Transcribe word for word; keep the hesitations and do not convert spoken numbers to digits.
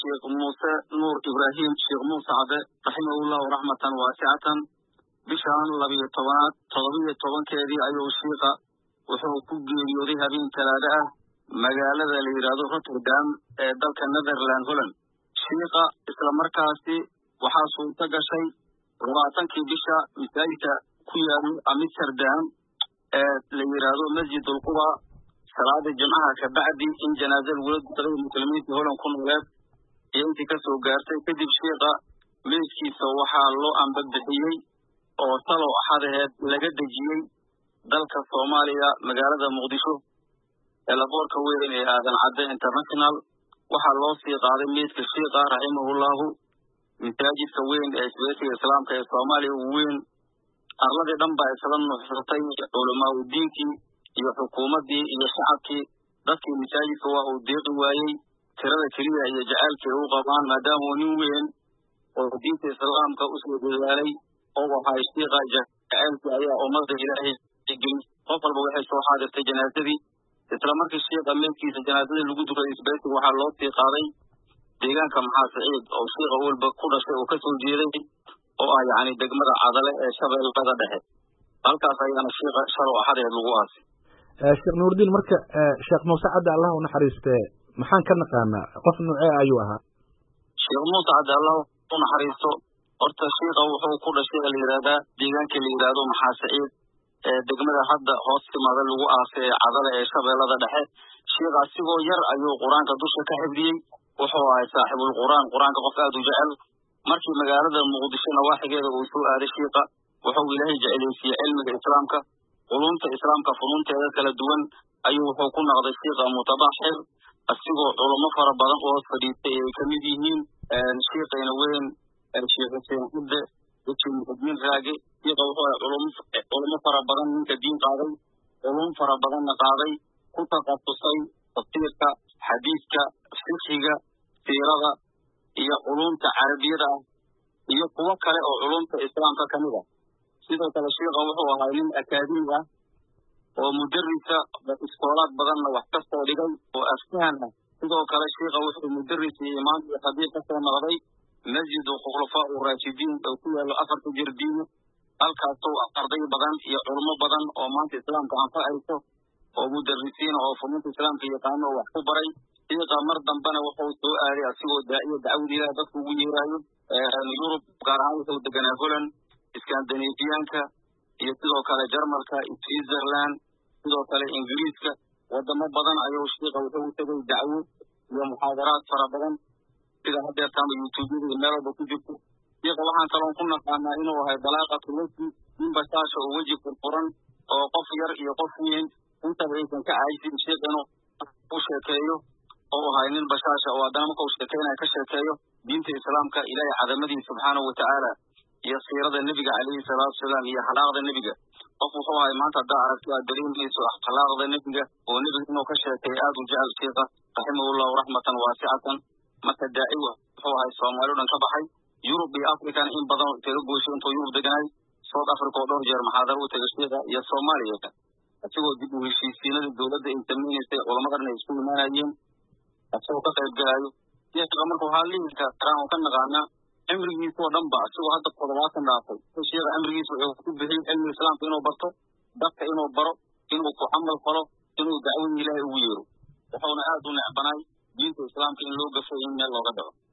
الشيخ موسى نور إبراهيم الشيخ موسى عبد رحمه الله رحمة واسعة بشان لبي طبعات طلبية طبعا كذي أيها الشيخ وحقوق يوريها بين ثلاثة مجالات اللي يرادوا روتردام دلك النذرلاند هولن الشيخ إسلام مركزي وحاصل تجشي ربعتان كبشة مثالك كيان أمستردام اللي يرادوا مسجد القبى صلاة الجماعة كبعد إن جنازة الولد طريق المسلمين في هولن كون ولاد ينتي كسو قارتي كدب الشيخ ميسكي سوحا الله أن بدحيي وصلوا أحدها لقد جيي دلك الصومالية مقالة مقدشو الأبور كوين هذا العدد انترناشنال وحا الله سيقى هذا ميسك الشيخ رحمه الله من تاجي سوين إسباسي إسلام كي الصومالي وين أغلق دنبا إسلام نحرطي علماء الدينكي iyo xukuumadii iyo shacabkii dadkii masaajidka waa uu deeqi waayey tirada keliya iyo jacaylkii uu qabaan maadaama uu nin weyn oo diinta islaamka u soo dadaalay oo waxay sheekha jacaylkii ayaa ummadda ilaahay gelin qof walba waxay soo xaadirtay janaazadii isla markii sheekha meelkiisa janaazada lagu dukaday isbeesig waxaa loo sii qaaday deegaanka maxaa saciid oo sheekha walba ku dhashay oo ka soo jeeday oo ah yacni degmada cadale ee shabeellada dhexe halkaas ayaana sheekha shalo axadeed lagu aasay sheekh nuurdin marka sheekh muuse cadde allah u naxariistee maxaan ka naqaanaa qof nuucee ayuu ahaa sheekh muuse cadde allah u naxariisto horta sheekha wuxuu ku dhashay la yidhaahdaa deegaanka la yidhaahdo maxaa saciid ee degmada hadda hoos timaada lagu aasay ee cadale ee shabeellada dhexe sheekha asigoo yar ayuu qur-aanka dusha ka xifdiyey wuxuu ahay saaxibul qur-aan qur-aanka qof aada u jecel markii magaalada muqdisho nawaaxigeeda uu soo aaday sheekha wuxuu ilaahay jeclaysiiyey cilmiga islaamka علومة الإسلام كفنون تهذا كلا دوان أيه حكون نقد الشيخ متبحر الشيخ علماء فربنا قوس فريدة كمدينين الشيخ ينوين الشيخ سيد الشيخ مقدمين راجع الشيخ علوم علماء فربنا من كدين قاضي علوم فربنا نقاضي كتب قصصي تطبيق حديثك فقهك سيرة هي علوم عربية هي قوة كلا علوم الإسلام ككنية sidoo kale sheekha wuxuu ahaa nin akaademiga oo mudarrisa iskoolaad badanna wax ka soo dhigay oo afkaan ah sidoo kale sheekha wuxuu mudarris iyo imaam iyo khadiib ka soo noqday masjidu khulafaa uraashidiin oo ku yaalo afarta jirdiin halkaasoo arday badan iyo culimo badan oo maanta islaamka anfacayso oo mudarrisiin oo funuunta islaamka yaqaano oo wax ku baray sheekha mar dambena wuxuu soo aaday asigoo daaciyo dacwad ilaah dadku ugu yeeraayo yurub gaar ahaan wuxuu deganaa holland iskandinafiyaanka iyo sidoo kale jarmalka iyo switzerland sidoo kale ingiriiska wadamo badan ayuu sheekha wuxuu u tegay dacwo iyo muxaadaraad fara badan sida haddeertaama youtubeyada iyo meel walba ku jirto sheekha waxaan kaloon ku naqaanaa inuu ahay dalaaqatu wejhi nin bashaasha oo weji furfuran oo qof yar iyo qof weyn intaba aysan ka caajisin sheekha inuu u sheekeeyo oo ahay nin bashaasha oo haddana marka uu sheekeynaya ka sheekeeyo diinta islaamka ilaahay cadamadiisa subxaanahu watacaala iyo siirada nebiga calayhi salaatu wasalaam iyo akhlaaqda nebiga qof wuxuu ahay maanta haddaa aragto aad dareemayso akhlaaqda nebiga oo nebiga inuu ka sheekay aad u jecel sheekha raximahullahu raxmatan waasicatan marka daaci wuxuu ahay soomaali o dhan ka baxay yurub iyo africana in badan kaga goyshay intuu yurub deganay south africa oo dhowr jeer maxaadaro u tegay sheekha iyo soomaaliya asigoo dib u heshiisiinada dowladda ay samaynaysay culamadan ay isku imaanayeen asagoo ka qayb galaayo sheekha marka waxaa lihi karaa oo ka naqaanaa cimrigiisa oo dhan ba asigoo hadda toddobaatan dhaafay sheekha cimrigiisa wuxuu ku bixiyey cilmiga islaamka inuu barto dadka inuu baro inuu ku camal falo inuu dacwada ilaahay ugu yeero wuxuuna aad u necbanay diinta islaamka in loo gafo in meel looga dhaco